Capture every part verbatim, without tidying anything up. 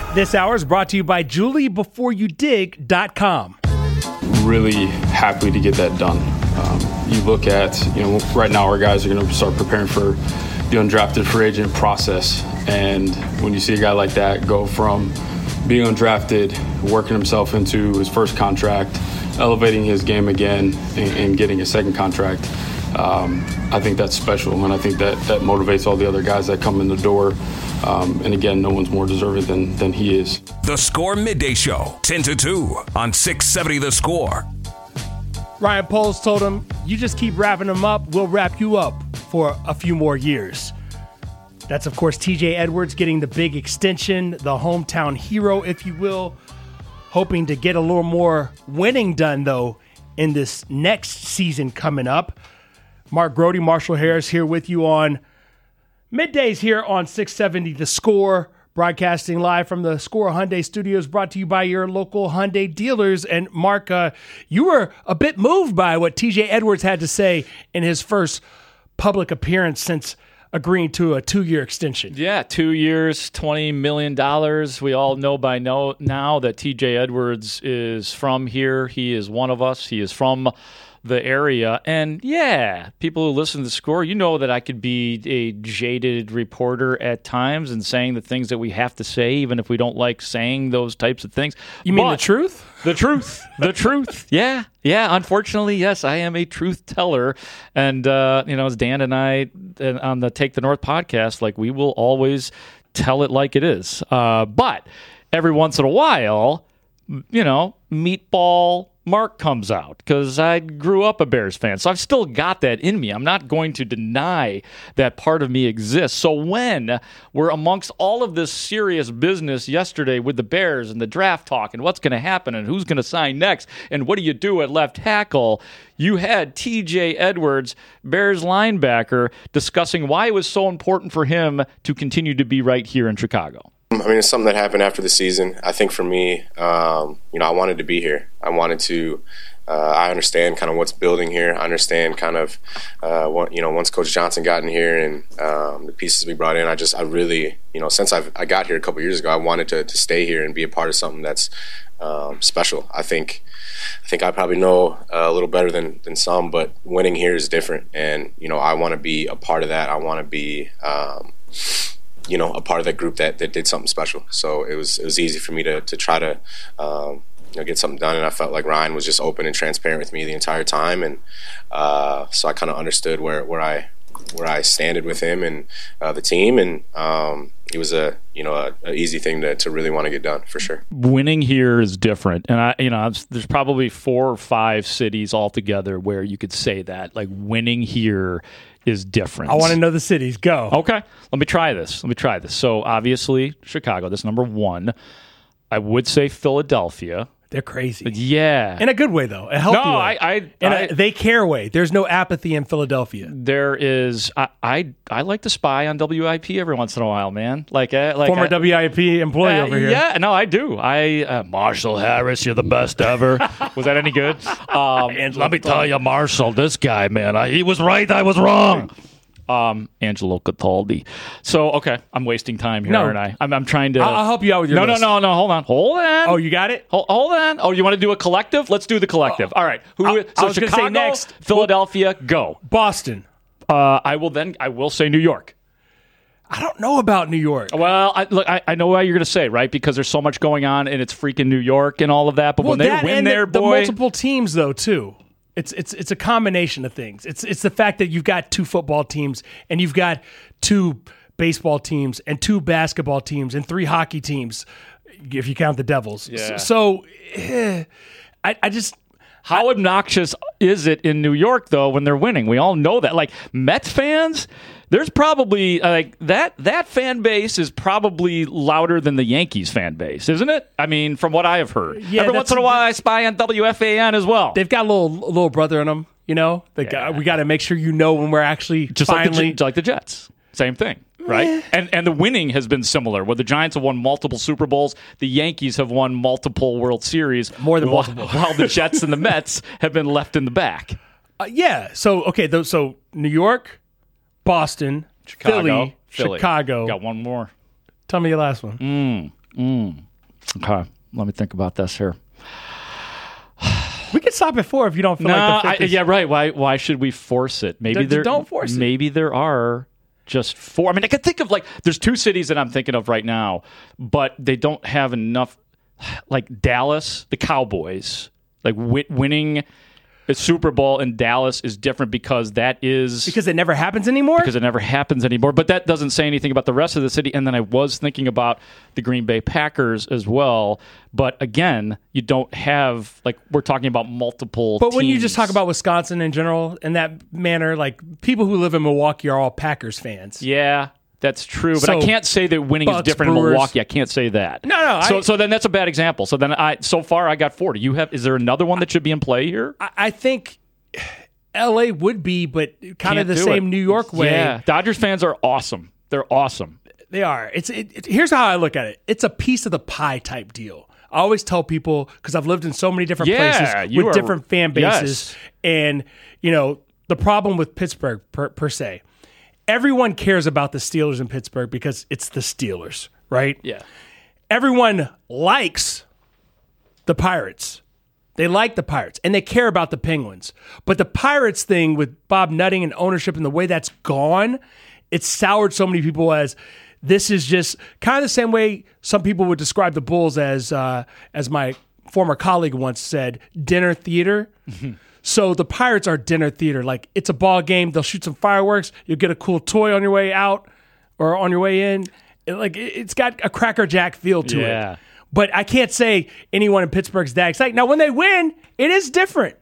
This hour is brought to you by Julie Before You Dig dot com. Really happy to get that done. Um, you look at, you know, right now our guys are going to start preparing for the undrafted free agent process. And when you see a guy like that go from being undrafted, working himself into his first contract, elevating his game again, and, and getting a second contract, um, I think that's special. And I think that, that motivates all the other guys that come in the door. Um, and again, no one's more deserving than, than he is. The Score Midday Show, ten to two on six seventy The Score. Ryan Poles told him, you just keep wrapping them up, we'll wrap you up for a few more years. That's, of course, T J Edwards getting the big extension, the hometown hero, if you will, hoping to get a little more winning done, though, in this next season coming up. Mark Grody, Marshall Harris here with you on Middays here on six seventy The Score, broadcasting live from the Score Hyundai Studios, brought to you by your local Hyundai dealers. And Mark, uh, you were a bit moved by what T J Edwards had to say in his first public appearance since agreeing to a two-year extension. Yeah, two years, twenty million dollars. We all know by no, now that T J Edwards is from here. He is one of us. He is from the area. And yeah, people who listen to The Score, you know that I could be a jaded reporter at times and saying the things that we have to say, even if we don't like saying those types of things. You mean but the truth? The truth. The truth. Yeah. Yeah. Unfortunately, yes, I am a truth teller. And, uh, you know, as Dan and I on the Take the North podcast, like, we will always tell it like it is. Uh, but every once in a while, you know, Meatball Mark comes out, because I grew up a Bears fan. So I've still got that in me. I'm not going to deny that part of me exists. So when we're amongst all of this serious business yesterday with the Bears and the draft talk and what's going to happen and who's going to sign next and what do you do at left tackle, you had T J Edwards, Bears linebacker, discussing why it was so important for him to continue to be right here in Chicago. I mean, it's something that happened after the season. I think for me, um, you know, I wanted to be here. I wanted to, uh, I understand kind of what's building here. I understand kind of, uh, what, you know, once Coach Johnson got in here and um, the pieces we brought in, I just, I really, you know, since I've, I got here a couple years ago, I wanted to, to stay here and be a part of something that's um, special. I think, I think I probably know a little better than, than some, but winning here is different. And, you know, I want to be a part of that. I want to be, um, you know, a part of that group that, that did something special. So it was it was easy for me to to try to um, you know, get something done, and I felt like Ryan was just open and transparent with me the entire time, and uh, so I kind of understood where, where I where I standed with him and uh, the team, and um, it was a you know a, a easy thing to, to really want to get done for sure. Winning here is different, and I you know there's probably four or five cities altogether where you could say that, like, winning here is different. I want to know the cities. Go. Okay. Let me try this. Let me try this. So, obviously, Chicago, that's number one. I would say Philadelphia. They're crazy. Yeah. In a good way, though. A healthy no, way. I, I, In I a they care way. There's no apathy in Philadelphia. There is. I, I, I like to spy on W I P every once in a while, man. Like, uh, like Former I, W I P employee uh, over here. Yeah, no, I do. I uh, Marshall Harris, you're the best ever. Was that any good? Um, let me tell you, Marshall, this guy, man, I, he was right, I was wrong. Um, Angelo Cataldi. So, okay, I'm wasting time here, no. aren't I? I'm, I'm trying to... I'll, I'll help you out with your No, list. no, no, no, hold on. Hold on. Oh, you got it? Hold, hold on. Oh, you want to do a collective? Let's do the collective. All right. Who? I- so I was gonna say Chicago, next. Philadelphia, go. Boston. Uh, I will then, I will say New York. I don't know about New York. Well, I, look, I, I know what you're going to say, right? Because there's so much going on, and it's freaking New York and all of that. But Well, when they that win and there, the, boy... the multiple teams, though, too. It's it's it's a combination of things. It's it's the fact that you've got two football teams and you've got two baseball teams and two basketball teams and three hockey teams, if you count the Devils. Yeah. So, eh, I I just How I, obnoxious is it in New York, though, when they're winning? We all know that. Like, Mets fans, there's probably, uh, like, that that fan base is probably louder than the Yankees fan base, isn't it? I mean, from what I have heard. Yeah, Every once in a while, I spy on W F A N as well. they've got a little little brother in them. You know, the Yeah. guy, we got to make sure you know when we're actually Just finally like, the, like the Jets. Same thing. Right? And and the winning has been similar, where the Giants have won multiple Super Bowls, the Yankees have won multiple World Series. More than while, multiple. While the Jets and the Mets have been left in the back. Uh, yeah. So okay. Th- so New York, Boston, Chicago, Philly, Philly. Chicago. Got one more. Tell me your last one. Mm. Okay, let me think about this here. We can stop at four if you don't feel no, like the fifth I, is- yeah, right. Why? Why should we force it? Maybe D- there. don't force it. Maybe there are just four. I mean, I could think of like there's two cities that I'm thinking of right now, but they don't have enough. Like Dallas, the Cowboys, like wi- winning the Super Bowl in Dallas is different because that is because it never happens anymore. because it never happens anymore. But that doesn't say anything about the rest of the city. And then I was thinking about the Green Bay Packers as well. But again, you don't have like we're talking about multiple. But when you teams. just talk about Wisconsin in general in that manner, like people who live in Milwaukee are all Packers fans. yeah. That's true, but So, I can't say that winning Bucks, is different Brewers. in Milwaukee. I can't say that. No, no, So, I- so then that's a bad example. So then I, so far, I got four. Do you have? Is there another one that should be in play here? I, I think L A would be, but kind Can't of the do same it. New York way. Yeah, Dodgers fans are awesome. They're awesome. They are. It's it, it, here's how I look at it. It's a piece of the pie type deal. I always tell people because I've lived in so many different Yeah, places you with are- different fan bases, yes. and you know the problem with Pittsburgh per, per se. Everyone cares about the Steelers in Pittsburgh because it's the Steelers, right? Yeah. Everyone likes the Pirates. They like the Pirates, and they care about the Penguins. But the Pirates thing with Bob Nutting and ownership and the way that's gone, it's soured so many people as this is just kind of the same way some people would describe the Bulls as, uh, as my former colleague once said, dinner theater. So the Pirates are dinner theater. Like, it's a ball game. They'll shoot some fireworks. You'll get a cool toy on your way out or on your way in. It, like, it- it's got a Cracker Jack feel to Yeah. it. But I can't say anyone in Pittsburgh's that excited. Now, when they win, it is different.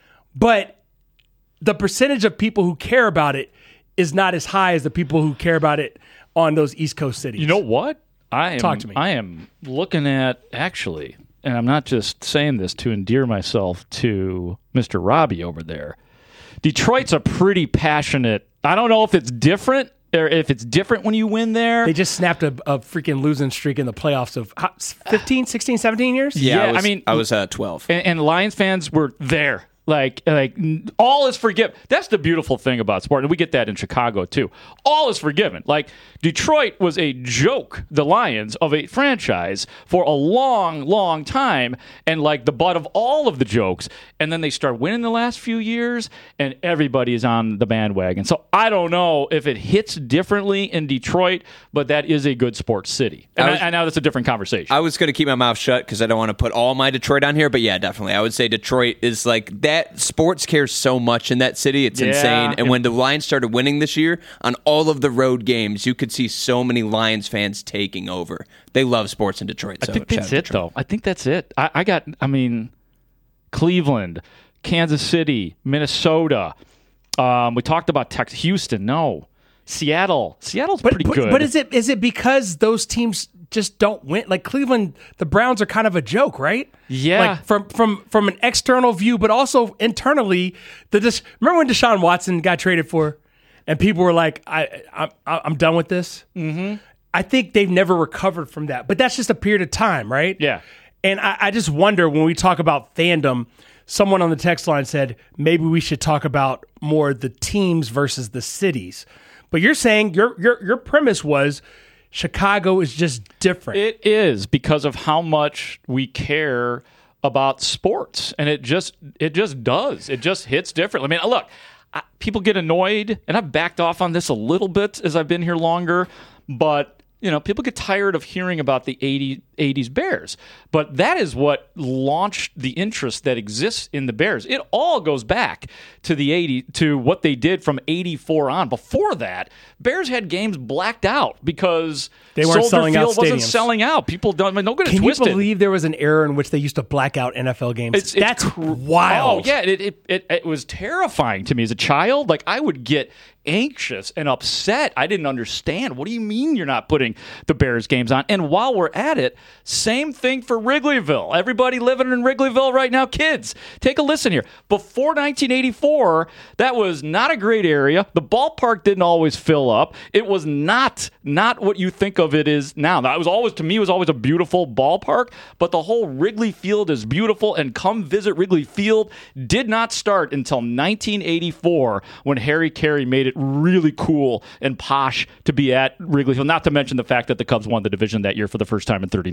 But the percentage of people who care about it is not as high as the people who care about it on those East Coast cities. You know what? I am, Talk to me. I am looking at actually, and I'm not just saying this to endear myself to Mister Robbie over there. Detroit's a pretty passionate. I don't know if it's different or if it's different when you win there. They just snapped a, a freaking losing streak in the playoffs of how- fifteen, sixteen, seventeen years? Yeah, Yeah, I, was, I mean- I was uh, twelve. and, and Lions fans were there. Like, like all is forgiven. That's the beautiful thing about sport, and we get that in Chicago too. All is forgiven. Like Detroit was a joke, the Lions of a franchise for a long, long time, and like the butt of all of the jokes. And then they start winning the last few years, and everybody is on the bandwagon. So I don't know if it hits differently in Detroit, but that is a good sports city. And I, I was- I know that's a different conversation. I was going to keep my mouth shut because I don't want to put all my Detroit on here, but yeah, definitely. I would say Detroit is like that. Sports cares so much in that city. It's Yeah. insane. And when the Lions started winning this year, on all of the road games, you could see so many Lions fans taking over. They love sports in Detroit. So I think shout that's out it, Detroit. though. I think that's it. I, I got, I mean, Cleveland, Kansas City, Minnesota. Um, we talked about Texas, Houston. No, Seattle. Seattle's But, pretty but, good. but is it is it because those teams just don't win? Like Cleveland, the Browns are kind of a joke, right? Yeah. Like from from from an external view, but also internally. The dis- remember when Deshaun Watson got traded for, and people were like, "I, I I'm done with this." Mm-hmm. I think they've never recovered from that, but that's just a period of time, right? Yeah. And I, I just wonder when we talk about fandom. Someone on the text line said maybe we should talk about more the teams versus the cities. But you're saying your your your premise was Chicago is just different. It is because of how much we care about sports, and it just it just does. It just hits differently. I mean, look, I, people get annoyed, and I've backed off on this a little bit as I've been here longer, but. You know, people get tired of hearing about the eighties Bears, but that is what launched the interest that exists in the Bears. It all goes back to the eighty to what they did from eighty-four on. Before that, Bears had games blacked out because They weren't Soldier selling out Field wasn't stadiums. selling out. People don't. I mean, don't get it Can you twisted. believe there was an era in which they used to black out N F L games? It's, it's That's cr- wild. Oh yeah, it, it it it was terrifying to me as a child. Like I would get anxious and upset. I didn't understand. What do you mean you're not putting the Bears games on? And while we're at it, same thing for Wrigleyville. Everybody living in Wrigleyville right now, kids, take a listen here. Before nineteen eighty-four, that was not a great area. The ballpark didn't always fill up. It was not not what you think of it is now. That was always, to me, was always a beautiful ballpark, but the whole Wrigley Field is beautiful, and come visit Wrigley Field did not start until nineteen eighty-four when Harry Carey made it really cool and posh to be at Wrigley Field, not to mention the fact that the Cubs won the division that year for the first time in thirty-nine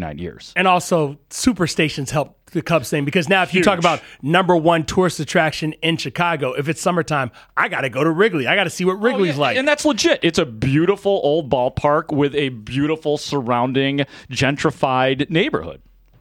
twenty-nine years. And also, superstations help the Cubs thing because now if you Huge. talk about number one tourist attraction in Chicago, if it's summertime, I got to go to Wrigley. I got to see what Wrigley's Oh, yeah. like. And that's legit. It's a beautiful old ballpark with a beautiful surrounding gentrified neighborhood.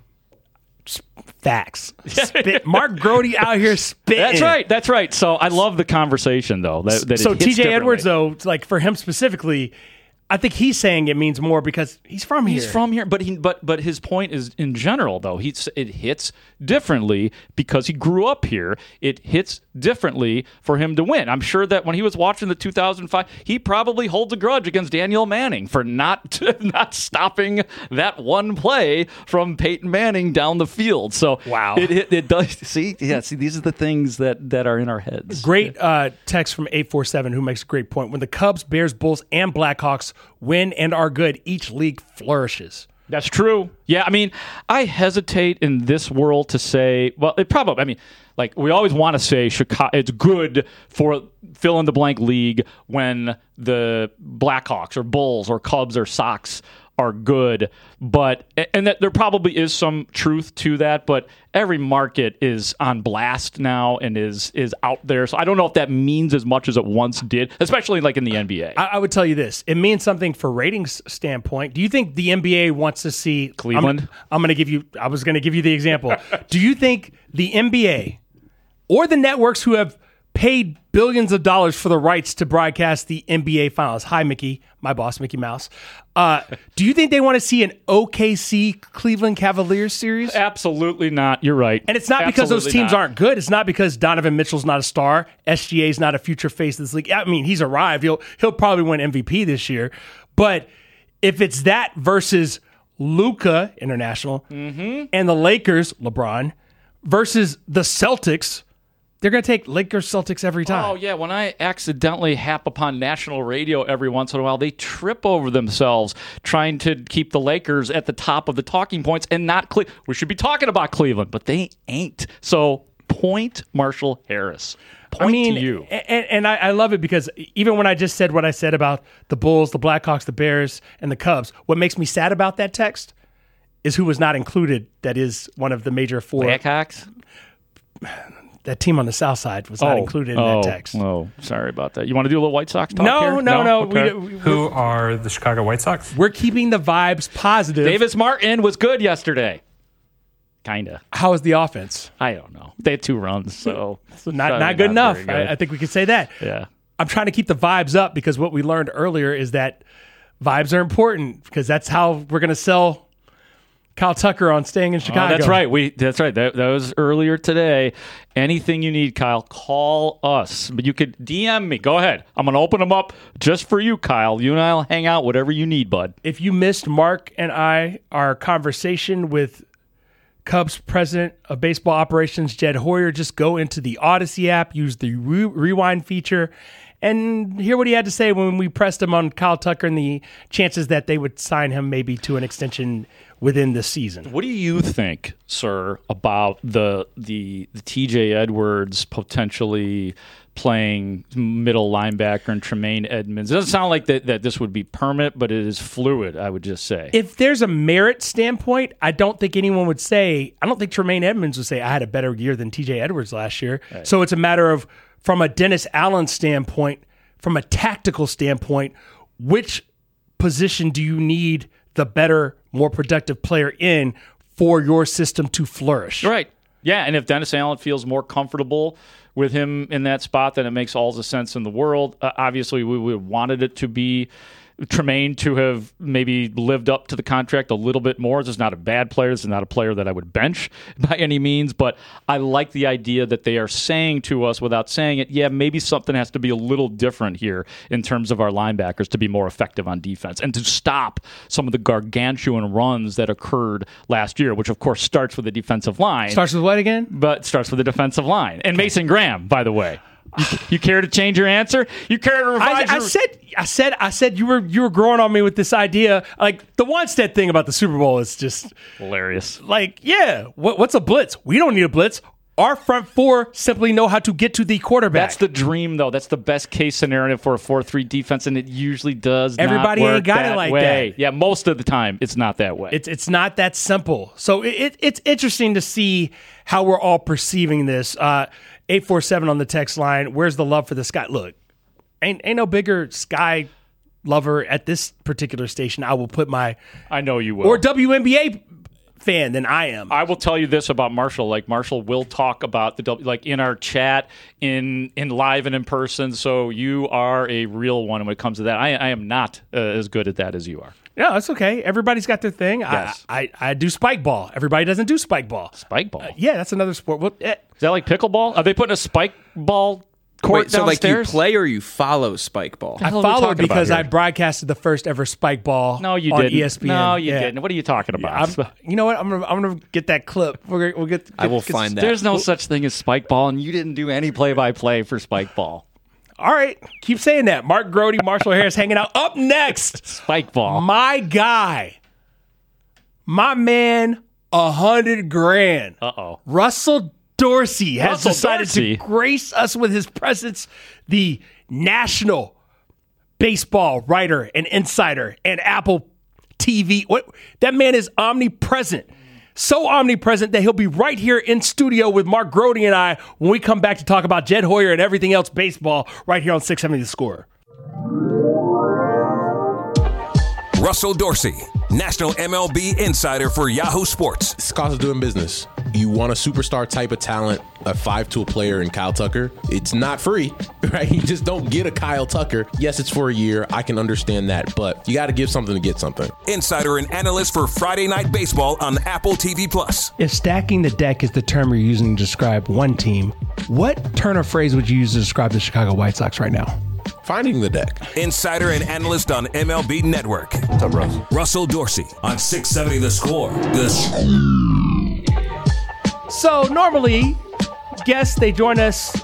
Facts. Spit. Mark Grody out here spitting. That's right. That's right. So I love the conversation, though. That, that So it hits T J differently. Edwards, though, like for him specifically, I think he's saying it means more because he's from here. He's from here, but he, but but his point is in general though. He's it hits differently because he grew up here. It hits differently for him to win. I'm sure that when he was watching the two thousand five, he probably holds a grudge against Daniel Manning for not not stopping that one play from Peyton Manning down the field. So Wow. it it, it does. See, yeah, see, these are the things that that are in our heads. Great uh, text from eight four seven who makes a great point. When the Cubs, Bears, Bulls, and Blackhawks win and are good, each league flourishes. That's true. Yeah, I mean, I hesitate in this world to say, well, it probably, I mean, like we always want to say Chicago, it's good for fill in the blank league when the Blackhawks or Bulls or Cubs or Sox are good, but and that there probably is some truth to that, but every market is on blast now and is is out there. So I don't know if that means as much as it once did, especially like in the N B A. I, I would tell you this. It means something for ratings standpoint. Do you think the N B A wants to see Cleveland? I'm, I'm going to give you I was going to give you the example. Do you think the N B A or the networks who have paid billions of dollars for the rights to broadcast the N B A finals? Hi, Mickey, my boss, Mickey Mouse. Uh, do you think they want to see an O K C Cleveland Cavaliers series? Absolutely not. You're right. And it's not because those Absolutely teams not. aren't good. It's not because Donovan Mitchell's not a star. S G A's not a future face of this league. I mean, he's arrived. He'll he'll probably win M V P this year. But if it's that versus Luka International Mm-hmm. and the Lakers, LeBron, versus the Celtics, they're going to take Lakers Celtics every time. Oh, yeah. When I accidentally hap upon national radio every once in a while, they trip over themselves trying to keep the Lakers at the top of the talking points and not Cle- we should be talking about Cleveland, but they ain't. So point Marshall Harris. Point I mean, to you. and, and I, I love it because even when I just said what I said about the Bulls, the Blackhawks, the Bears, and the Cubs, what makes me sad about that text is who was not included. That is one of the major four. Blackhawks? That team on the South Side was not included in oh, that text. Oh, sorry about that. You want to do a little White Sox talk No, here? no, no. Okay. We, we, Who are the Chicago White Sox? we're keeping the vibes positive. Davis Martin was good yesterday. Kinda. How is the offense? I don't know. They had two runs, so Not probably not good enough. very I, I think we could say that. Yeah. I'm trying to keep the vibes up because what we learned earlier is that vibes are important because that's how we're going to sell Kyle Tucker on staying in Chicago. Oh, that's right. We that's right. That, that was earlier today. Anything you need, Kyle, call us. But you could D M me. Go ahead. I'm going to open them up just for you, Kyle. You and I'll hang out, whatever you need, bud. If you missed Mark and I, our conversation with Cubs president of baseball operations, Jed Hoyer, just go into the Odyssey app, use the re- rewind feature, and hear what he had to say when we pressed him on Kyle Tucker and the chances that they would sign him maybe to an extension within this season. What do you think, sir, about the the, the T J Edwards potentially playing middle linebacker and Tremaine Edmonds? It doesn't sound like that, that this would be permanent, but it is fluid, I would just say. If there's a merit standpoint, I don't think anyone would say, I don't think Tremaine Edmonds would say, I had a better year than T J Edwards last year. Right. So it's a matter of, from a Dennis Allen standpoint, from a tactical standpoint, which position do you need the better, more productive player in for your system to flourish? Right. Yeah, and if Dennis Allen feels more comfortable with him in that spot, then it makes all the sense in the world. Uh, obviously, we, we wanted it to be Tremaine to have maybe lived up to the contract a little bit more. This is not a bad player. This is not a player that I would bench by any means, but I like the idea that they are saying to us without saying it, yeah, maybe something has to be a little different here in terms of our linebackers to be more effective on defense and to stop some of the gargantuan runs that occurred last year, which of course starts with the defensive line. Starts with what again? But starts with the defensive line. And Mason Graham, by the way. You, you care to change your answer? You care to revise I, your... I said, I said, I said you were you were growing on me with this idea. Like the Wanstead thing about the Super Bowl is just hilarious. Like, yeah, what, what's a blitz? We don't need a blitz. Our front four simply know how to get to the quarterback. That's the dream, though. That's the best case scenario for a four three defense, and it usually does Everybody not work ain't got that it like way. that. Yeah, most of the time, it's not that way. It's it's not that simple. So it, it, it's interesting to see how we're all perceiving this. Uh, eight four seven on the text line. Where's the love for the Sky? Look, ain't ain't no bigger Sky lover at this particular station. I will put my I know you will. or W N B A fan than I am. I will tell you this about Marshall. Like Marshall will talk about the W, like in our chat, in in live and in person. So you are a real one when it comes to that. I, I am not uh, as good at that as you are. No, that's okay. Everybody's got their thing. Yes. I, I I do spike ball. Everybody doesn't do spike ball. Spike ball. Uh, yeah, that's another sport. Well, eh. Is that like pickleball? Are they putting a spike ball court Wait, so like you downstairs? play or you follow spike ball? I hell are we followed talking about because here? I broadcasted the first ever spike ball. No, you on didn't. E S P N. No, you Yeah. didn't. What are you talking about? I'm, you know what? I'm gonna I'm gonna get that clip. We're gonna, we'll get. I will get- find that. There's no such thing as spike ball, and you didn't do any play-by-play for spike ball. All right, keep saying that. Mark Grody, Marshall Harris, hanging out. Up next, Spike ball. my guy, my man, a hundred grand. Uh-oh. Russell Dorsey has Russell decided Dorsey. to grace us with his presence. The national baseball writer and insider and Apple T V. What that man is omnipresent. So omnipresent that he'll be right here in studio with Mark Grody and I when we come back to talk about Jed Hoyer and everything else baseball right here on six seventy The Score. Russell Dorsey, National M L B Insider for Yahoo Sports. It's the cost of doing business. You want a superstar type of talent, a five-tool player in Kyle Tucker. It's not free, right? You just don't get a Kyle Tucker. Yes, it's for a year. I can understand that, but you got to give something to get something. Insider and analyst for Friday Night Baseball on Apple T V Plus. If stacking the deck is the term you're using to describe one team, what turn of phrase would you use to describe the Chicago White Sox right now? Finding the deck. Insider and analyst on M L B Network. What's up, Russ? Russell Dorsey on six seventy The Score. The So normally, guests, they join us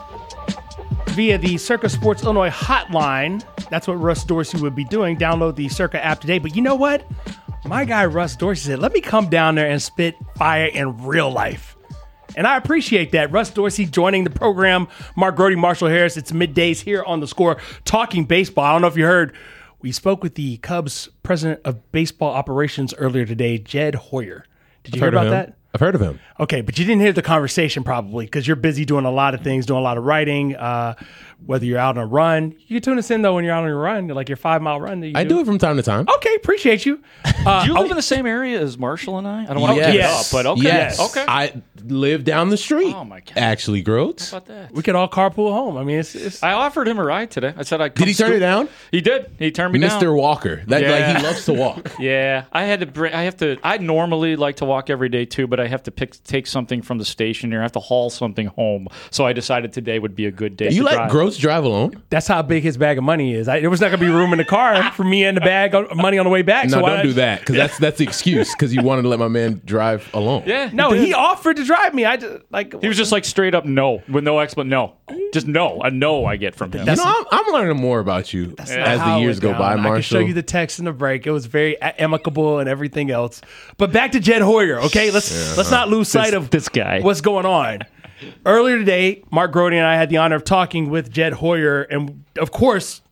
via the Circa Sports Illinois hotline. That's what Russ Dorsey would be doing. Download the Circa app today. But you know what? My guy Russ Dorsey said, let me come down there and spit fire in real life. And I appreciate that. Russ Dorsey joining the program. Mark Grody, Marshall Harris. It's middays here on The Score, talking baseball. I don't know if you heard, we spoke with the Cubs president of baseball operations earlier today, Jed Hoyer. Did you hear about that? I've heard of him. Okay, but you didn't hear the conversation probably because you're busy doing a lot of things, doing a lot of writing, uh, whether you're out on a run. You can tune us in, though, when you're out on a run, like your five-mile run. That you I do it from time to time. Okay, appreciate you. Uh, Do you live oh, in the same area as Marshall and I? I don't want to Yes. give it Yes. up, but okay. Yes. Okay. I live down the street. Oh, my God. Actually, Groats. How about that? we could all carpool home. I mean, it's, it's I offered him a ride today. I said I Did he turn it down? He did. He turned me Mister down. Walker. That Yeah. like he loves to walk. Yeah, I had to bring. I have to. I normally like to walk every day too, but I have to pick take something from the station here. I have to haul something home. So I decided today would be a good day. You to let drive. Groats drive alone? that's how big his bag of money is. I, there was not going to be room in the car for me and the bag of money on the way back. No, so don't I, do that because that's that's the excuse because you wanted to let my man drive alone. Yeah. No, did. he offered to drive me. I just like He was just like straight up no, with no explanation. No, just no. A no. I get from him. You know, I'm, I'm learning more about you Not as how the it years go went by, down. I can Marshall. show you the text in the break. It was very a- amicable and everything else. But back to Jed Hoyer, okay? Let's let's not lose sight of this guy. What's going on? Earlier today, Mark Grody and I had the honor of talking with Jed Hoyer, and of course,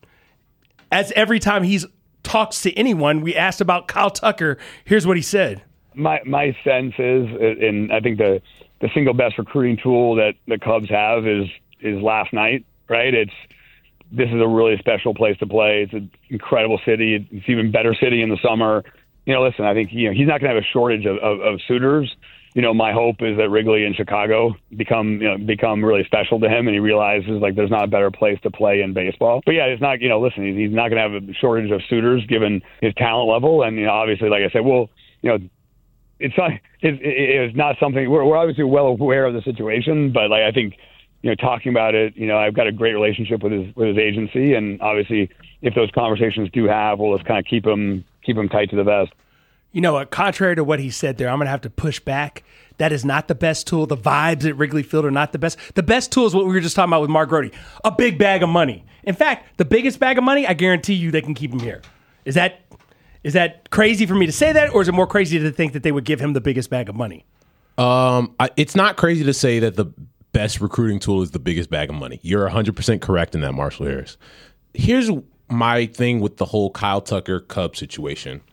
as every time he's talks to anyone, we asked about Kyle Tucker. Here's what he said. My my sense is, and I think the the single best recruiting tool that the Cubs have is is last night. Right? It's this is a really special place to play. It's an incredible city. It's even better city in the summer. You know, listen, I think you know he's not going to have a shortage of, of, of suitors. You know, my hope is that Wrigley and Chicago become, you know, become really special to him, and he realizes like there's not a better place to play in baseball. But yeah, it's not, you know, listen, he's, he's not going to have a shortage of suitors given his talent level, and you know, obviously, like I said, well, you know, it's not, it's, it's not something we're, we're obviously well aware of the situation, but like I think, you know, talking about it, you know, I've got a great relationship with his with his agency, and obviously, if those conversations do have, well, let's kind of keep them keep them tight to the vest. You know what? Contrary to what he said there, I'm going to have to push back. That is not the best tool. The vibes at Wrigley Field are not the best. The best tool is what we were just talking about with Mark Grody, a big bag of money. In fact, the biggest bag of money, I guarantee you they can keep him here. Is that is that crazy for me to say that, or is it more crazy to think that they would give him the biggest bag of money? Um, I, it's not crazy to say that the best recruiting tool is the biggest bag of money. You're one hundred percent correct in that, Marshall Harris. Here's my thing with the whole Kyle Tucker Cubs situation.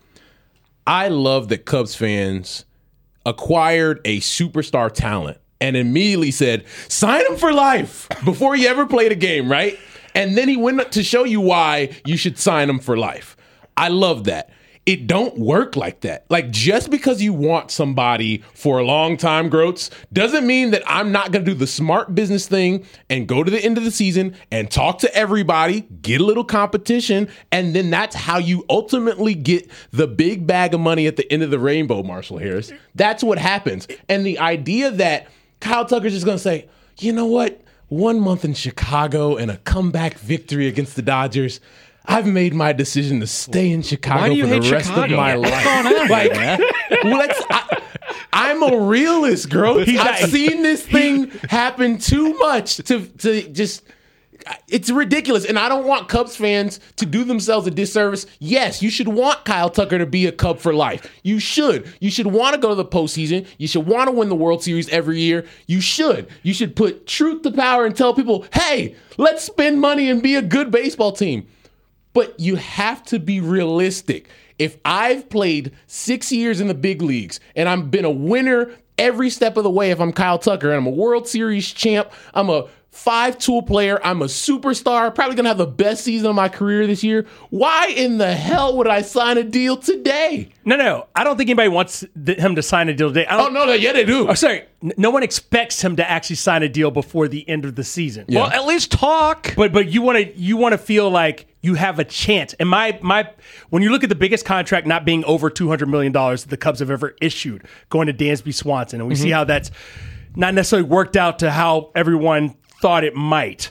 I love that Cubs fans acquired a superstar talent and immediately said, sign him for life before he ever played a game, right? And then he went to show you why you should sign him for life. I love that. It don't work like that. Like, just because you want somebody for a long time, Groats, doesn't mean that I'm not going to do the smart business thing and go to the end of the season and talk to everybody, get a little competition, and then that's how you ultimately get the big bag of money at the end of the rainbow, Marshall Harris. That's what happens. And the idea that Kyle Tucker's just going to say, you know what, one month in Chicago and a comeback victory against the Dodgers, I've made my decision to stay in Chicago for the rest Chicago? of my What's life. going on, like, man? let's, I, I'm a realist, girl. I've seen this thing happen too much to to just. It's ridiculous, and I don't want Cubs fans to do themselves a disservice. Yes, you should want Kyle Tucker to be a Cub for life. You should. You should want to go to the postseason. You should want to win the World Series every year. You should. You should put truth to power and tell people, hey, let's spend money and be a good baseball team. But you have to be realistic. If I've played six years in the big leagues and I've been a winner every step of the way, if I'm Kyle Tucker and I'm a World Series champ, I'm a five-tool player, I'm a superstar, probably going to have the best season of my career this year, why in the hell would I sign a deal today? No, no. I don't think anybody wants th- him to sign a deal today. I don't, oh, no, no, yeah, they do. Oh, sorry. N- no one expects him to actually sign a deal before the end of the season. Yeah. Well, at least talk. But but you want to you want to feel like you have a chance. And my my when you look at the biggest contract not being over two hundred million dollars that the Cubs have ever issued, going to Dansby Swanson, and we mm-hmm. see how that's not necessarily worked out to how everyone thought it might.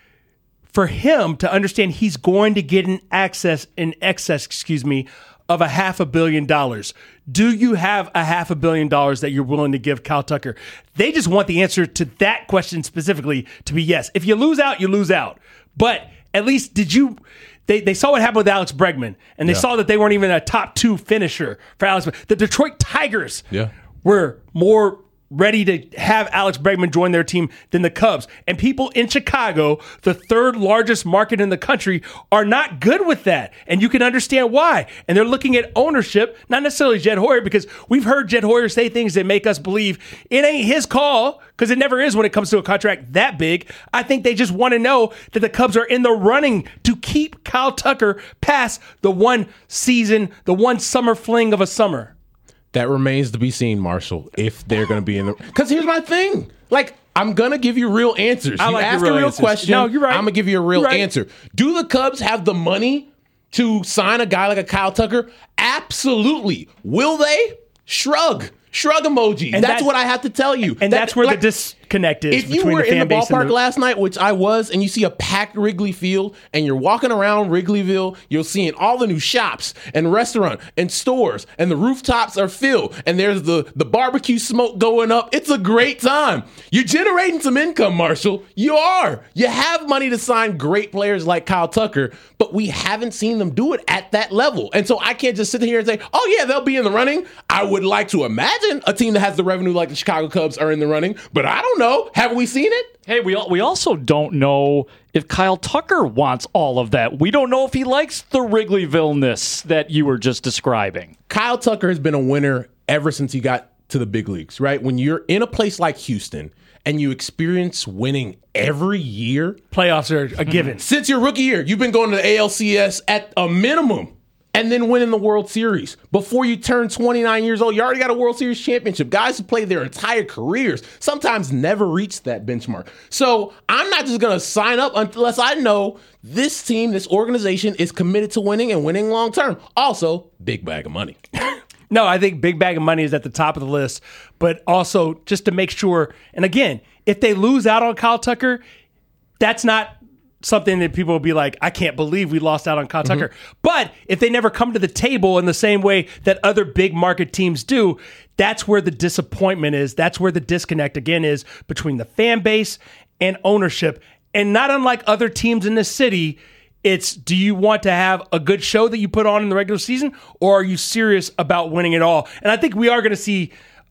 For him to understand he's going to get an access in excess, excuse me, of a half a billion dollars. Do you have a half a billion dollars that you're willing to give Kyle Tucker? They just want the answer to that question specifically to be yes. If you lose out, you lose out. But at least did you they they saw what happened with Alex Bregman, and they yeah. saw that they weren't even a top two finisher for Alex. The Detroit Tigers yeah. were more ready to have Alex Bregman join their team than the Cubs. And people in Chicago, the third largest market in the country, are not good with that. And you can understand why. And they're looking at ownership, not necessarily Jed Hoyer, because we've heard Jed Hoyer say things that make us believe it ain't his call, because it never is when it comes to a contract that big. I think they just want to know that the Cubs are in the running to keep Kyle Tucker past the one season, the one summer fling of a summer. That remains to be seen, Marshall, if they're going to be in the... Because here's my thing. Like, I'm going to give you real answers. I you like ask real a real answers. question, no, you're right. I'm going to give you a real right. answer. Do the Cubs have the money to sign a guy like a Kyle Tucker? Absolutely. Will they? Shrug. Shrug emoji. And that's, that's what I have to tell you. And that, that's where like, the disconnect is. If you were the fan in the base ballpark the- last night, which I was, and you see a packed Wrigley Field, and you're walking around Wrigleyville, you're seeing all the new shops and restaurants and stores, and the rooftops are filled, and there's the, the barbecue smoke going up. It's a great time. You're generating some income, Marshall. You are. You have money to sign great players like Kyle Tucker, but we haven't seen them do it at that level. And so I can't just sit here and say, oh, yeah, they'll be in the running. I would like to imagine a team that has the revenue like the Chicago Cubs are in the running, but I don't know. Have we seen it? Hey, we we also don't know if Kyle Tucker wants all of that. We don't know if he likes the Wrigleyville-ness that you were just describing. Kyle Tucker has been a winner ever since he got to the big leagues, right? When you're in a place like Houston and you experience winning every year. Playoffs are a given. Since your rookie year, you've been going to the A L C S at a minimum. And then winning the World Series. Before you turn twenty-nine years old, you already got a World Series championship. Guys who played their entire careers sometimes never reach that benchmark. So I'm not just going to sign up unless I know this team, this organization is committed to winning and winning long term. Also, big bag of money. No, I think big bag of money is at the top of the list. But also just to make sure, and again, if they lose out on Kyle Tucker, that's not something that people will be like, I can't believe we lost out on Kyle mm-hmm. Tucker. But if they never come to the table in the same way that other big market teams do, that's where the disappointment is. That's where the disconnect, again, is between the fan base and ownership. And not unlike other teams in the city, it's, do you want to have a good show that you put on in the regular season, or are you serious about winning it all? And I think we are going to see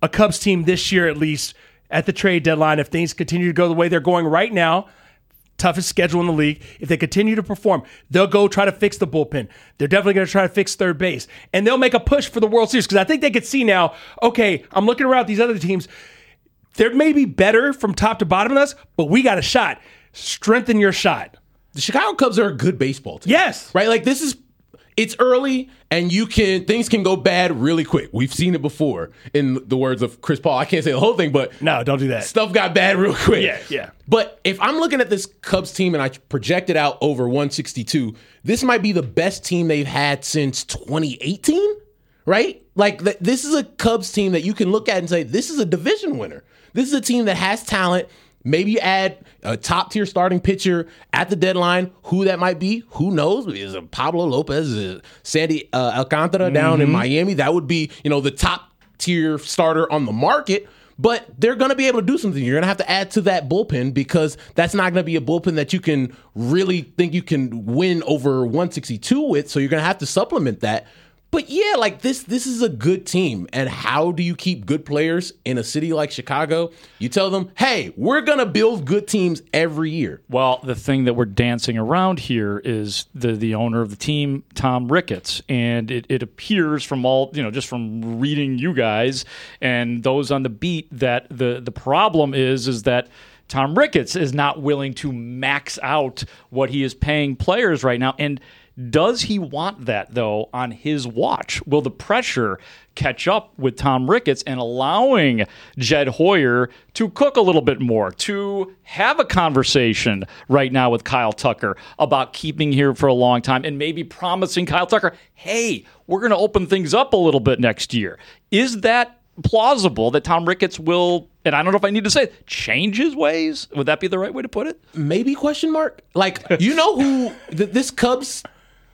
a Cubs team this year, at least at the trade deadline, if things continue to go the way they're going right now, toughest schedule in the league. If they continue to perform, they'll go try to fix the bullpen. They're definitely going to try to fix third base. And they'll make a push for the World Series because I think they could see now, okay, I'm looking around at these other teams. They're maybe better from top to bottom than us, but we got a shot. Strengthen your shot. The Chicago Cubs are a good baseball team. Yes. Right? Like, this is, it's early, and you can, things can go bad really quick. We've seen it before, in the words of Chris Paul. I can't say the whole thing, but no, don't do that. Stuff got bad real quick. Yeah, yeah. But if I'm looking at this Cubs team and I project it out over one sixty-two, this might be the best team they've had since twenty eighteen, right? Like, th- this is a Cubs team that you can look at and say, this is a division winner. This is a team that has talent. Maybe you add a top-tier starting pitcher at the deadline. Who that might be, who knows? Is it Pablo Lopez? Is it Sandy uh, Alcantara down mm-hmm. in Miami? That would be, you know, the top-tier starter on the market. But they're going to be able to do something. You're going to have to add to that bullpen because that's not going to be a bullpen that you can really think you can win over one sixty-two with. So you're going to have to supplement that. But yeah, like this, this is a good team. And how do you keep good players in a city like Chicago? You tell them, hey, we're going to build good teams every year. Well, the thing that we're dancing around here is the the owner of the team, Tom Ricketts. And it, it appears from all, you know, just from reading you guys and those on the beat that the, the problem is, is that Tom Ricketts is not willing to max out what he is paying players right now. And does he want that, though, on his watch? Will the pressure catch up with Tom Ricketts and allowing Jed Hoyer to cook a little bit more, to have a conversation right now with Kyle Tucker about keeping here for a long time and maybe promising Kyle Tucker, hey, we're going to open things up a little bit next year? Is that plausible that Tom Ricketts will, and I don't know if I need to say it, change his ways? Would that be the right way to put it? Maybe, question mark? Like, you know who th- this Cubs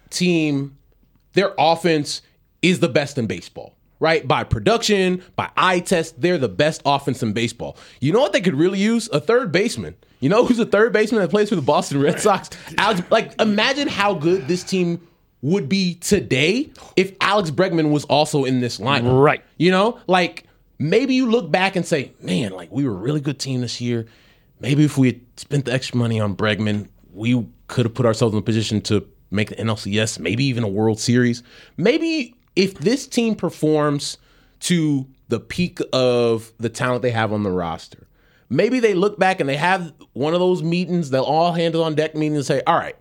team, their offense is the best in baseball, right? By production, by eye test, they're the best offense in baseball. You know what they could really use? A third baseman. You know who's a third baseman that plays for the Boston Red Sox? Alex, like, imagine how good this team would be today if Alex Bregman was also in this lineup. Right. You know, like, maybe you look back and say, man, like, we were a really good team this year. Maybe if we had spent the extra money on Bregman, we could have put ourselves in a position to make the N L C S, maybe even a World Series. Maybe if this team performs to the peak of the talent they have on the roster, maybe they look back and they have one of those meetings, they'll all hands on deck meetings and say, all right,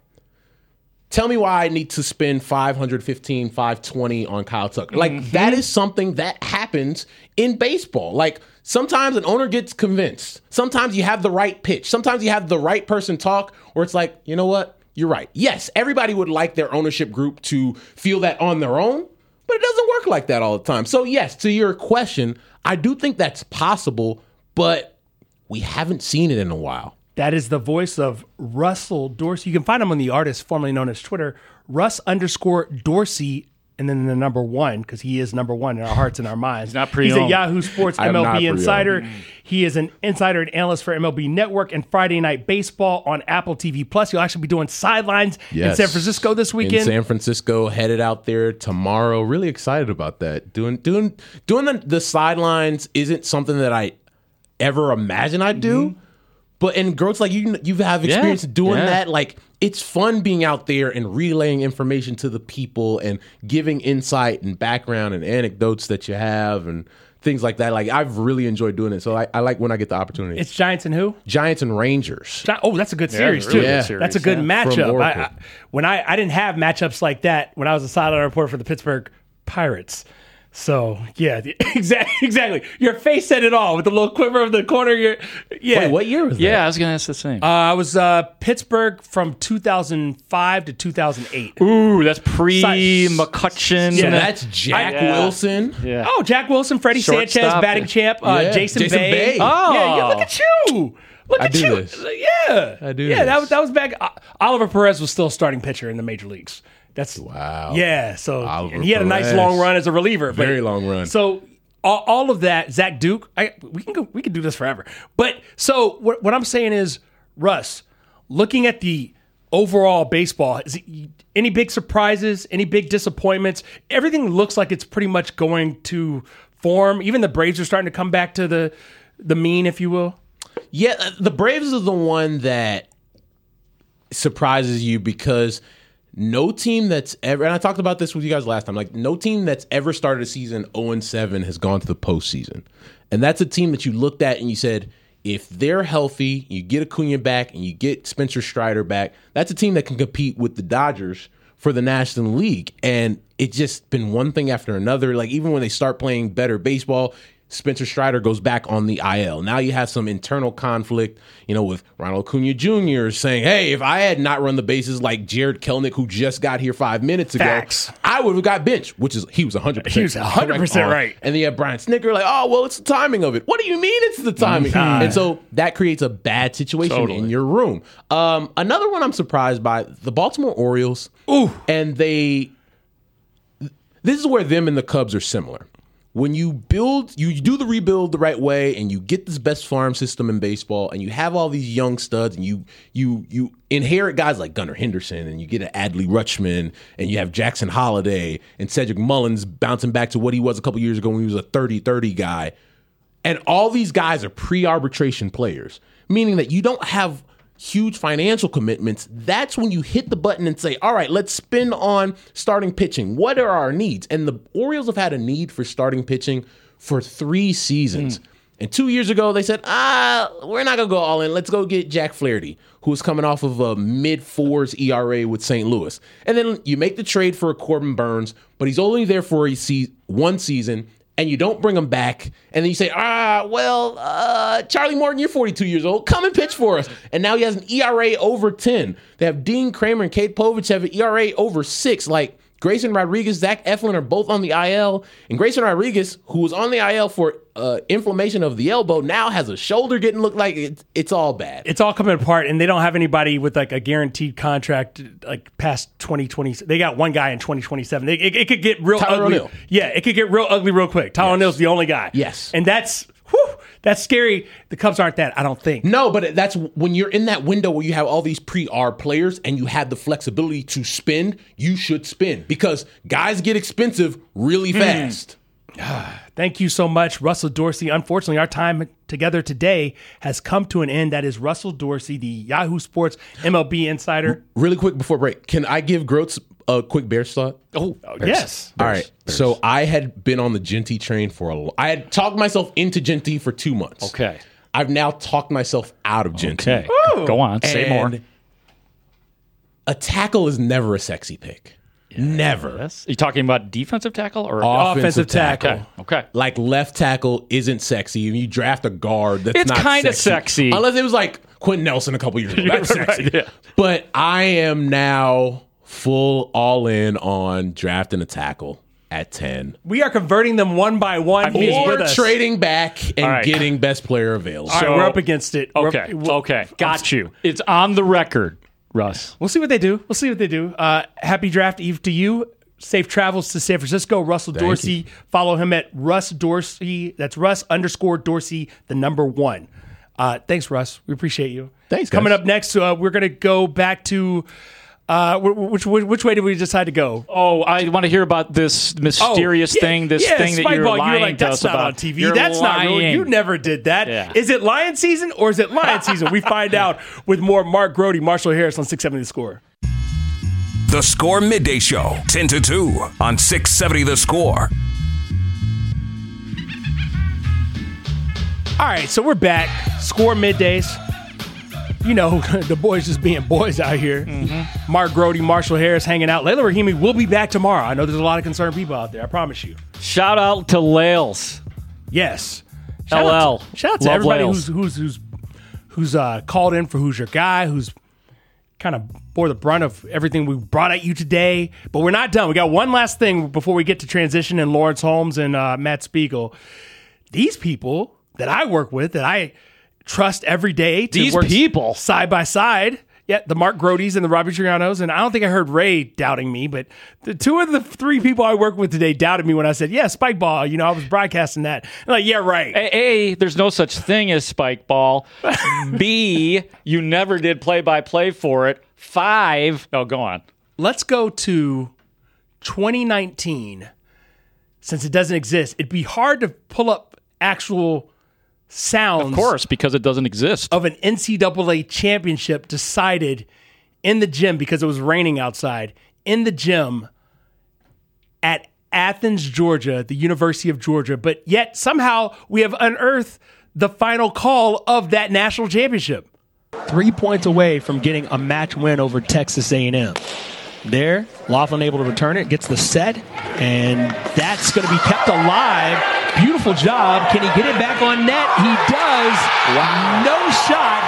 tell me why I need to spend five fifteen, five twenty on Kyle Tucker. Like, mm-hmm. that is something that happens in baseball. Like, sometimes an owner gets convinced. Sometimes you have the right pitch. Sometimes you have the right person talk, or it's like, you know what? You're right. Yes, everybody would like their ownership group to feel that on their own, but it doesn't work like that all the time. So yes, to your question, I do think that's possible, but we haven't seen it in a while. That is the voice of Russell Dorsey. You can find him on the artist formerly known as Twitter, Russ underscore Dorsey, and then the number one, because he is number one in our hearts and our minds. He's not pre-owned. He's a Yahoo Sports M L B insider. He is an insider and analyst for M L B Network and Friday Night Baseball on Apple T V Plus. He'll actually be doing sidelines yes. in San Francisco this weekend. In San Francisco, headed out there tomorrow. Really excited about that. Doing doing doing the, the sidelines isn't something that I ever imagined I'd do. Mm-hmm. But and girls like you, you have experience yeah, doing yeah. that. Like, it's fun being out there and relaying information to the people and giving insight and background and anecdotes that you have and things like that. Like, I've really enjoyed doing it. So I, I like when I get the opportunity. It's Giants and who? Giants and Rangers. Gi- oh, that's a good series yeah, too. Really yeah. good series. That's a good yeah. matchup. I, I, when I, I didn't have matchups like that when I was a sideline reporter for the Pittsburgh Pirates. So, yeah, exactly. Exactly. Your face said it all with the little quiver of the corner. Your, yeah. Wait, what year was that? Yeah, I was going to ask the same. Uh, I was uh, Pittsburgh from two thousand five to two thousand eight. Ooh, that's pre-McCutcheon. Yeah, that's Jack I, yeah. Wilson. Yeah. Oh, Jack Wilson, Freddie Shortstop. Sanchez, batting champ, uh, yeah. Jason, Jason Bay. Bay. Oh. Yeah, yeah, look at you. Look I at do you. this. Yeah. I do Yeah, this. that was, that was back. Uh, Oliver Perez was still starting pitcher in the major leagues. That's wow. Yeah, so Oliver and he had a nice Perez. long run as a reliever. But, Very long run. So all, all of that, Zach Duke, I, we can go. We can do this forever. But so what, what I'm saying is, Russ, looking at the overall baseball, is it, any big surprises? Any big disappointments? Everything looks like it's pretty much going to form. Even the Braves are starting to come back to the the mean, if you will. Yeah, the Braves are the one that surprises you because no team that's ever, and I talked about this with you guys last time, like no team that's ever started a season oh and seven has gone to the postseason. And that's a team that you looked at and you said, if they're healthy, you get Acuna back and you get Spencer Strider back, that's a team that can compete with the Dodgers for the National League. And it's just been one thing after another. Like even when they start playing better baseball, Spencer Strider goes back on the I L. Now you have some internal conflict, you know, with Ronald Acuna Junior saying, hey, if I had not run the bases like Jared Kelenic, who just got here five minutes ago, Facts. I would have got benched, which is he was one hundred percent He was one hundred percent right. And then you have Brian Snicker like, oh, well, it's the timing of it. What do you mean it's the timing? Mm-hmm. And so that creates a bad situation Totally. in your room. Um, another one I'm surprised by, the Baltimore Orioles. Ooh. And they, this is where them and the Cubs are similar. When you build, you do the rebuild the right way, and you get this best farm system in baseball, and you have all these young studs, and you you you inherit guys like Gunnar Henderson, and you get an Adley Rutschman, and you have Jackson Holliday, and Cedric Mullins bouncing back to what he was a couple years ago when he was a thirty thirty guy. And all these guys are pre-arbitration players, meaning that you don't have huge financial commitments. That's when you hit the button and say, all right, let's spend on starting pitching. What are our needs? And the Orioles have had a need for starting pitching for three seasons. Mm. And two years ago, they said, ah, we're not going to go all in. Let's go get Jack Flaherty, who was coming off of a mid-fours E R A with Saint Louis. And then you make the trade for a Corbin Burns, but he's only there for a se- one season, and you don't bring him back, and then you say, ah, well, uh, Charlie Morton, you're forty-two years old. Come and pitch for us. And now he has an E R A over ten. They have Dean Kramer and Kate Povich have an E R A over six. Like, Grayson Rodriguez, Zach Eflin are both on the I L. And Grayson Rodriguez, who was on the I L for uh, inflammation of the elbow, now has a shoulder getting looked like it's, it's all bad. It's all coming apart, and they don't have anybody with like a guaranteed contract like past twenty twenty. They got one guy in twenty twenty-seven. It, it, it could get real Tyler ugly. O'Neill. Yeah, it could get real ugly real quick. Tyler Yes. O'Neill's the only guy. Yes. And that's whew, that's scary. The Cubs aren't that, I don't think. No, but that's when you're in that window where you have all these pre-R players and you have the flexibility to spend, you should spend because guys get expensive really fast. Thank you so much, Russell Dorsey. Unfortunately, our time together today has come to an end. That is Russell Dorsey, the Yahoo Sports M L B insider. Really quick before break, can I give Groats a quick Bears thought? Oh, yes. All right. Bears. So I had been on the Genty train for a long I had talked myself into Genty for two months. Okay. I've now talked myself out of Genty. Okay. Go on. Say And more. A tackle is never a sexy pick. Never. Yes. Are you talking about defensive tackle or Offensive Offensive tackle. tackle. Okay. Okay. Like left tackle isn't sexy. If you draft a guard, that's It's not kinda sexy. sexy. Unless it was like Quentin Nelson a couple years ago. That's Right, sexy. yeah. But I am now full all in on drafting a tackle at ten. We are converting them one by one. He's Or with us. trading back and All right. getting best player available. All right, So- we're up against it. We're Okay. up- Okay. Got you. It's on the record, Russ. We'll see what they do. We'll see what they do. Uh, happy draft eve to you. Safe travels to San Francisco. Russell Thank Dorsey. you. Follow him at Russ Dorsey. That's Russ underscore Dorsey, the number one. Uh, thanks, Russ. We appreciate you. Thanks, guys. Coming up next, uh, we're going to go back to uh, which, which which way did we decide to go? Oh, I want to hear about this mysterious Oh, yeah, thing, this yeah, thing that Spike you're Ball, lying you were like, to that's us not about. on T V. You're That's not real. lying. You never did that. Yeah. Is it Lion season or is it Lion season? We find out with more Mark Grody, Marshall Harris on six seventy The Score. The Score Midday Show, ten to two on six seventy The Score. All right, so we're back. Score middays. You know, the boys just being boys out here. Mm-hmm. Mark Grody, Marshall Harris hanging out. Layla Rahimi will be back tomorrow. I know there's a lot of concerned people out there. I promise you. Shout out to Lales. Yes. Shout L L. Out to, shout out to Love everybody Lales. who's who's who's who's uh, called in for Who's Your Guy, who's kind of bore the brunt of everything we brought at you today. But we're not done. We got one last thing before we get to transition and Lawrence Holmes and uh, Matt Spiegel. These people that I work with, that I trust every day to These work people? side by side. Yeah, the Mark Grodys and the Robbie Trianos. And I don't think I heard Ray doubting me, but the two of the three people I work with today doubted me when I said, yeah, Spike Ball, you know, I was broadcasting that. I'm like, yeah, right. A, A, there's no such thing as Spike Ball. B, you never did play-by-play for it. Five, oh, go on. Let's go to twenty nineteen. since it doesn't exist, it'd be hard to pull up actual sounds. Of course, because it doesn't exist. Of an N C double A championship decided in the gym because it was raining outside, in the gym at Athens, Georgia, the University of Georgia. But yet somehow we have unearthed the final call of that national championship. Three points away from getting a match win over Texas A and M. There, Laughlin able to return it, gets the set, and that's going to be kept alive. Beautiful job. Can he get it back on net? He does. Wow. No shot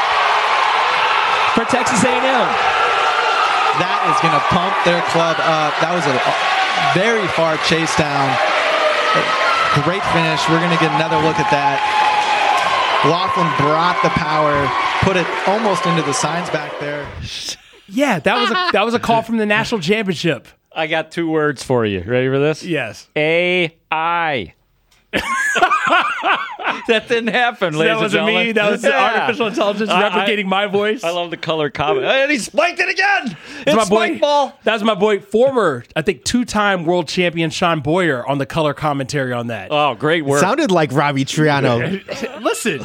for Texas A and M. That is going to pump their club up. That was a very far chase down. Great finish. We're going to get another look at that. Laughlin brought the power, put it almost into the signs back there. Yeah, that was a that was a call from the national championship. I got two words for you. Ready for this? Yes. A I. That didn't happen, So ladies that wasn't and gentlemen. me. That was Yeah. artificial intelligence I- replicating I- my voice. I love the color comment. And he spiked it again. That's It's my spike boy. ball. That was my boy, former, I think, two-time world champion Sean Boyer on the color commentary on that. Oh, great work. Sounded like Robbie Triano. Listen,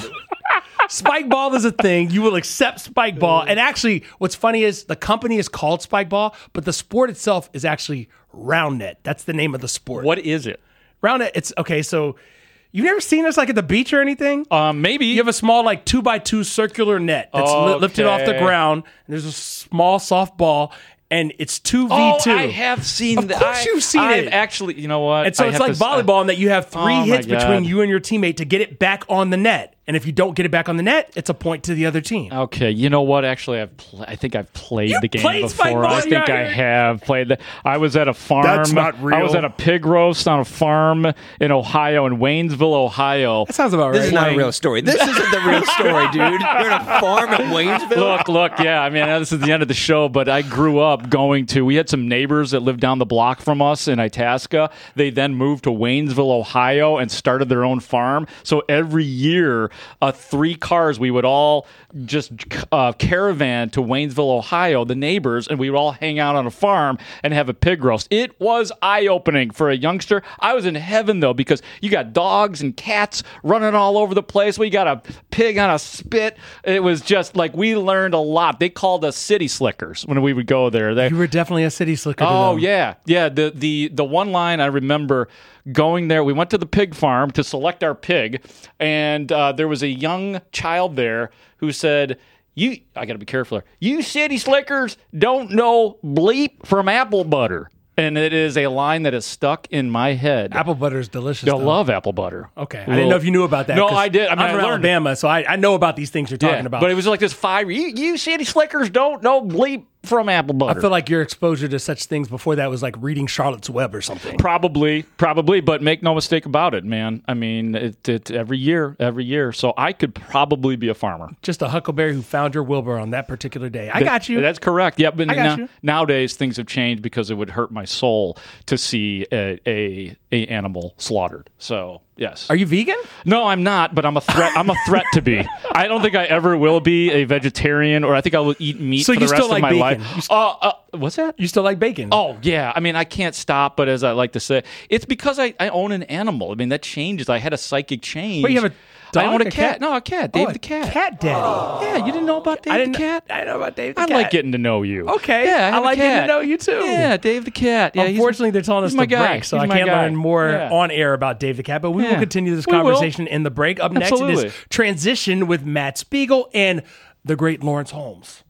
spike ball is a thing. You will accept spike ball. And actually, what's funny is the company is called Spike Ball, but the sport itself is actually round net. That's the name of the sport. What is it? Round net. It's okay. So you've never seen this like at the beach or anything? Um, maybe. You have a small like two by two circular net that's li- lifted off the Okay. ground. And there's a small soft ball. And it's two v two. Oh, I have seen Of that. course I- you've seen I've it. Actually, you know what? And so I it's have like to- volleyball in that you have three Oh, my hits between God. you and your teammate to get it back on the net. And if you don't get it back on the net, it's a point to the other team. Okay, you know what? Actually, I've pl- I think I've played You the game played before. Spike Ball? I think Yeah, I yeah. have played that. I was at a farm. That's not real. I was at a pig roast on a farm in Ohio, in Waynesville, Ohio. That sounds about right. This is not a real story. This isn't the real story, dude. You're at a farm in Waynesville. Look, look, yeah. I mean, this is the end of the show, but I grew up going to. We had some neighbors that lived down the block from us in Itasca. They then moved to Waynesville, Ohio, and started their own farm. So every year, uh, three cars, we would all just uh, caravan to Waynesville, Ohio, the neighbors, and we would all hang out on a farm and have a pig roast. It was eye-opening for a youngster. I was in heaven, though, because you got dogs and cats running all over the place. We got a pig on a spit. It was just like we learned a lot. They called us city slickers when we would go there. They, You were definitely a city slicker. to Oh them. yeah, yeah. The the the one line I remember going there. We went to the pig farm to select our pig, and uh, there was a young child there who said, "You, I got to be careful here. You city slickers don't know bleep from apple butter." And it is a line that is stuck in my head. Apple butter is delicious. I though. love apple butter. Okay, I didn't know if you knew about that. No, 'cause I did. I mean, I'm I from learned Alabama, so I, I know about these things you're talking Yeah, about. but it was like this five. You, you city slickers don't know bleep from apple butter. I feel like your exposure to such things before that was like reading Charlotte's Web or something. Probably, probably, but make no mistake about it, man. I mean, it, it every year, every year. So I could probably be a farmer. Just a huckleberry who found your Wilbur on that particular day. I got you. That's correct. Yeah, but I got now- you. nowadays things have changed because it would hurt my soul to see a, a a animal slaughtered. So yes. Are you vegan? No, I'm not, but I'm a threat. I'm a threat to be. I don't think I ever will be a vegetarian, or I think I will eat meat So for you the rest still of like my bacon? life. You st- Uh, uh, what's that? You still like bacon? Oh yeah, I mean I can't stop, but as I like to say, it's because I, I own an animal. I mean that changes. I had a psychic change. Wait, you have a dog? I own a A cat. cat? No, a cat. Oh, Dave a the cat. Cat daddy. Yeah, you didn't know about Dave I didn't the cat? I know about Dave the I cat. like getting to know you. Okay. Yeah, I, I have a like getting to cat. know you too. Yeah, Dave the cat. Yeah, he's- Unfortunately, they're telling us he's my to guy. break, so He's I my can't guy. learn more Yeah. on air about Dave the cat. But we will Yeah. continue this We will. conversation in the break. Up next, it Absolutely. is Transition with Matt Spiegel and the great Lawrence Holmes.